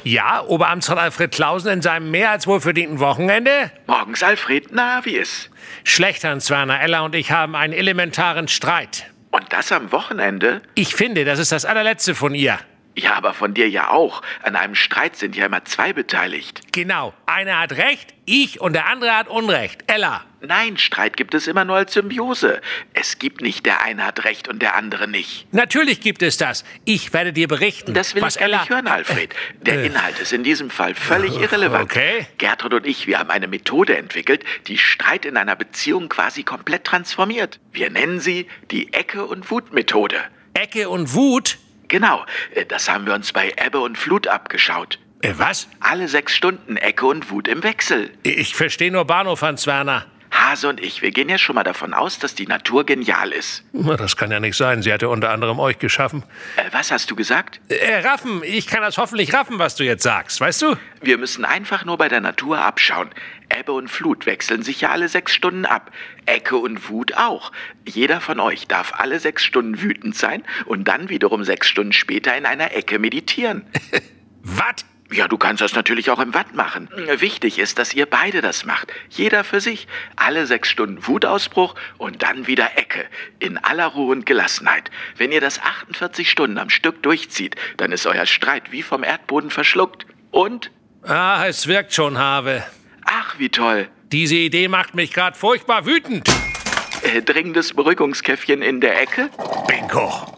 Ja, Oberamtsrat Alfred Clausen in seinem mehr als wohlverdienten Wochenende? Morgens, Alfred. Na, wie ist? Schlecht, Hans Werner. Ella und ich haben einen elementaren Streit. Und das am Wochenende? Ich finde, das ist das allerletzte von ihr. Ja, aber von dir ja auch. An einem Streit sind ja immer zwei beteiligt. Genau. Einer hat Recht, ich, und der andere hat Unrecht. Ella. Nein, Streit gibt es immer nur als Symbiose. Es gibt nicht, der eine hat Recht und der andere nicht. Natürlich gibt es das. Ich werde dir berichten, Das will was ich gar Ella... nicht hören, Alfred. Der Inhalt ist in diesem Fall völlig irrelevant. Okay. Gertrud und ich, wir haben eine Methode entwickelt, die Streit in einer Beziehung quasi komplett transformiert. Wir nennen sie die Ecke- und Wut-Methode. Ecke und Wut? Genau, das haben wir uns bei Ebbe und Flut abgeschaut. Was? Alle 6 Stunden Ecke und Wut im Wechsel. Ich verstehe nur Bahnhof, Hans Werner. Hase und ich, wir gehen ja schon mal davon aus, dass die Natur genial ist. Na, das kann ja nicht sein. Sie hat ja unter anderem euch geschaffen. Was hast du gesagt? Raffen. Ich kann das hoffentlich raffen, was du jetzt sagst. Weißt du? Wir müssen einfach nur bei der Natur abschauen. Ebbe und Flut wechseln sich ja alle 6 Stunden ab. Ecke und Wut auch. Jeder von euch darf alle 6 Stunden wütend sein und dann wiederum 6 Stunden später in einer Ecke meditieren. Was? Ja, du kannst das natürlich auch im Watt machen. Wichtig ist, dass ihr beide das macht. Jeder für sich. Alle 6 Stunden Wutausbruch und dann wieder Ecke. In aller Ruhe und Gelassenheit. Wenn ihr das 48 Stunden am Stück durchzieht, dann ist euer Streit wie vom Erdboden verschluckt. Und? Ah, es wirkt schon, Have. Ach, wie toll. Diese Idee macht mich gerade furchtbar wütend. Dringendes Beruhigungskäffchen in der Ecke? Bingo.